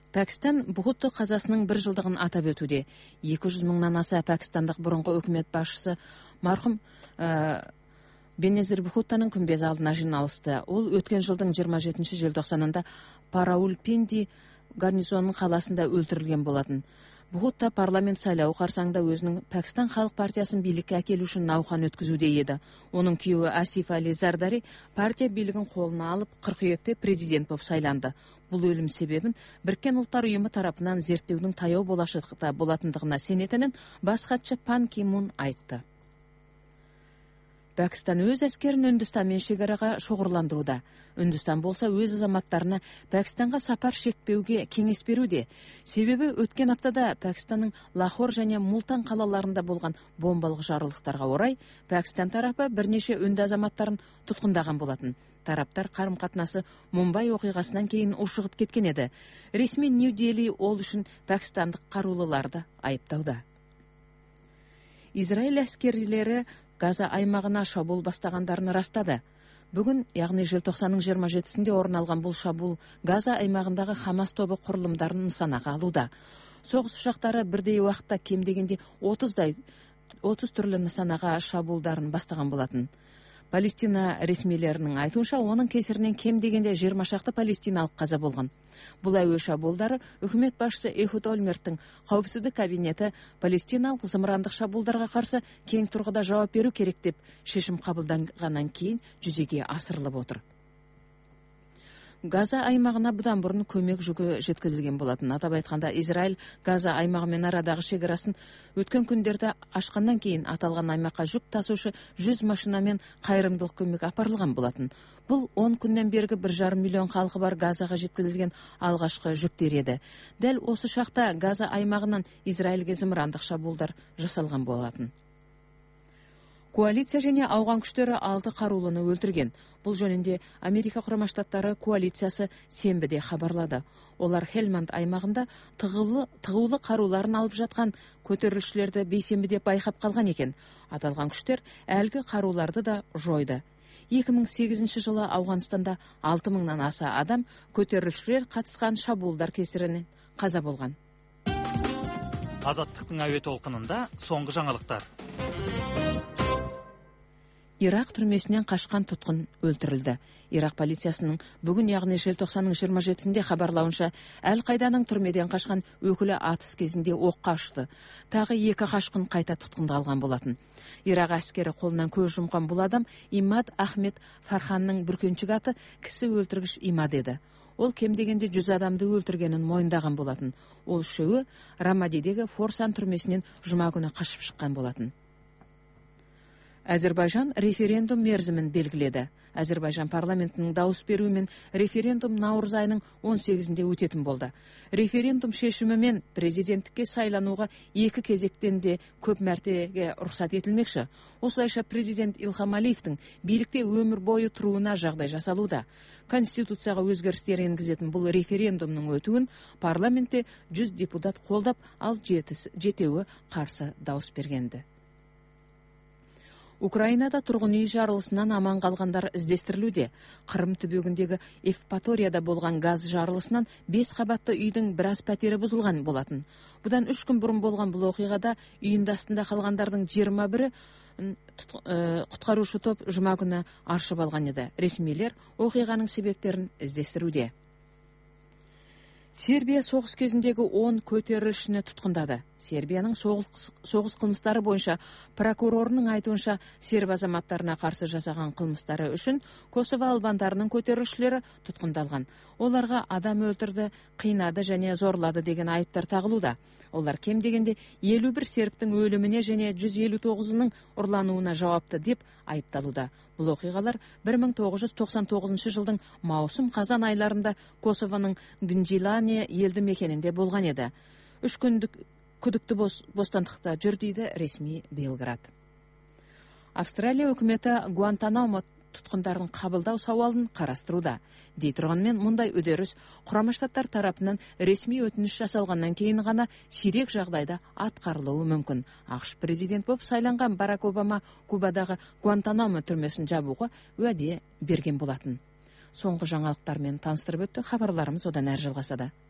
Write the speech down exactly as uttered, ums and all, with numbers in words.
Пәкістан Бхутто қазасының бір жылдығын атап өтуде. екі жүз мыңнан аса пәкістандық бұрынғы үкімет басшысы марқұм ә, Беназир Бхуттоның күмбезі алдына жиналысты. Ол өткен жылдың жиырма жетінші желтоқсанында Параулпинди гарнизонының қаласында өлтірілген болатын. Бхутто парламент сайлауы қарсаңында өзінің Пәкістан халық партиясын билікке әкелу үшін науқан өткізуде еді. Оның күйеуі Асиф Али Зардари партия билігін қолына алып қыркүйекте президент болып сайланды. Бұл өлім себебін Біріккен ұлттар ұйымы тарапынан зерттеудің таяу болашақта болатындығына сенетінін бас хатшы Пан Ки Мун айтты. Пәкістан өз әскерін Үндістанмен шекараға шоғырландыруда. Үндістан болса өз азаматтарына Пәкістанға сапар шекпеуге кеңес беруде. Себебі өткен аптада Пәкістанның Лахор және Мултан қалаларында болған бомбалық жарылыстарға орай Пәкістан тарапы бірнеше үнді азаматтарын тұтқындаған болатын. Тараптар қарым-қатынасы Мумбай оқиғасынан кейін ушығып кеткен еді. Ресми Нью-Дели ол үшін пәкістандық қарулыларды айыптауда. Израиль әскерилері Газа аймағына шабуыл бастағандарын растады. Бүгін, яғни желтоқсанның жиырма жетісінде орын алған бұл шабуыл Газа аймағындағы Хамас тобы құрылымдарын нысанаға алуда. Соғыс ұшақтары бірдей уақытта кем дегенде отыздай отыз түрлі нысанаға шабуылдарын бастаған болатын. Палестина ресмилерінің айтуынша, оның кесірінен кем дегенде жиырма шақты палестиналық қаза болған. Бұл әуе шабуылдары үкімет басшысы Эхуд Ольмерттің қауіпсіздік кабинеті палестиналық зымырандық шабуылдарға қарсы кең тұрғыда жауап беру керек деп шешім қабылданғаннан кейін жүзеге асырылып отыр. Газа аймағына бұдан бұрын көмек жүгі жеткізілген болатын. Атап айтқанда, Израиль Газа аймағымен арадағы шекарасын өткен күндерде ашқаннан кейін аталған аймаққа жүк тасушы жүз машинамен қайырымдылық көмек апарылған болатын. Бұл он күннен бергі бір жарым миллион халқы бар Газаға жеткізілген алғашқы жүктер еді. Дәл осы шақта Газа аймағынан Израильге зымырандық шабуылдар жасалған болатын. Коалиция және ауған күштері алты қарулыны өлтірген. Бұл жөнінде Америка Құрама Штаттары коалициясы сенбіде хабарлады. Олар Хелманд аймағында тығулы, тығулы қаруларын алып жатқан көтерілісшілерді бейсенбіде байқап қалған екен. Аталған күштер әлгі қаруларды да жойды. екі мың сегізінші жылы Ауғанстанда алты мыңнан аса адам көтерілісшілер қатысқан шабуылдар кесірінен қаза болған. Азаттықтың әуе толқынында соңғы жаңалықтар. Ирақ түрмесінен қашқан тұтқын өлтірілді. Ирақ полициясының бүгін, яғни желтоқсанның жиырма жетісінде хабарлауынша, Әл-Қайданың түрмеден қашқан өкілі атыс кезінде оққа ұшты. Тағы екі қашқын қайта тұтқындалған болатын. Ирақ әскері қолынан көз жұмған бұл адам Имад Ахмед Фарханның бүркеншік аты кісі өлтіргіш Имад еді. Ол кем дегенде жүз адамды өлтіргенін мойындаған болатын. Ол үшеуі Рамадидегі Форсан түрмесінен жұма күні қашып шыққан болатын. Әзербайжан референдум мерзімін белгіледі. Әзербайжан парламентінің дауыс беруімен референдум наурыз айының он сегізінде өтетін болды. Референдум шешімімен президенттікке сайлануға екі кезектен де көп мәртеге рұқсат етілмекші. Осылайша президент Илхам Алиевтің билікте өмір бойы тұруына жағдай жасалуда. Конституцияға өзгерістер енгізетін бұл референдумның өтуін парламентте жүз депутат қолдап, ал жетеуі қарсы дауыс бергенді. Украинада тұрғын үй жарылысынан аман қалғандар іздестірілуде. Қырым түбегіндегі Евпаторияда болған газ жарылысынан бес қабатты үйдің біраз пәтері бұзылған болатын. Бұдан үш күн бұрын болған бұл оқиғада үйінде астында қалғандардың жиырма бірі құтқарушы топ жұма күні аршып алған еді. Ресмилер оқиғаның себептерін іздестіруде. Сербия соғыс кезіндегі он көтерілісшіні тұтқындады. Сербияның соғыс, соғыс қылмыстары бойынша прокурорының айтуынша, серб азаматтарына қарсы жасаған қылмыстары үшін Косово албандарының көтерілісшілері тұтқындалған. Оларға адам өлтірді, қинады және зорлады деген айыптар тағылуда. Олар кем дегенде елу бір сербтің өліміне және жүз елу тоғызының ұрлануына жауапты деп айыпталуда. Бұл оқиғалар бір мың тоғыз жүз тоқсан тоғызыншы жылдың маусым қазан айларында Косовоның Гнжилане елді мекенінде болған еді. Үш күндік күдікті бос, бостандықта жүр дейді ресми Белград. Австралия үкіметі Гуантанамо тұтқындарын қабылдау сауалын қарастыруда. Дей тұрғанмен, мұндай үдеріс Құрама Штаттар тарапынан ресми өтініш жасалғаннан кейін ғана сирек жағдайда атқарылуы мүмкін. ақш президент болып сайланған Барак Обама Кубадағы Гуантанамо түрмесін жабуға уәде берген болатын. Соңғы жаңалықтармен таныстырып өтті. Хабарларымыз одан әрі жалғасады.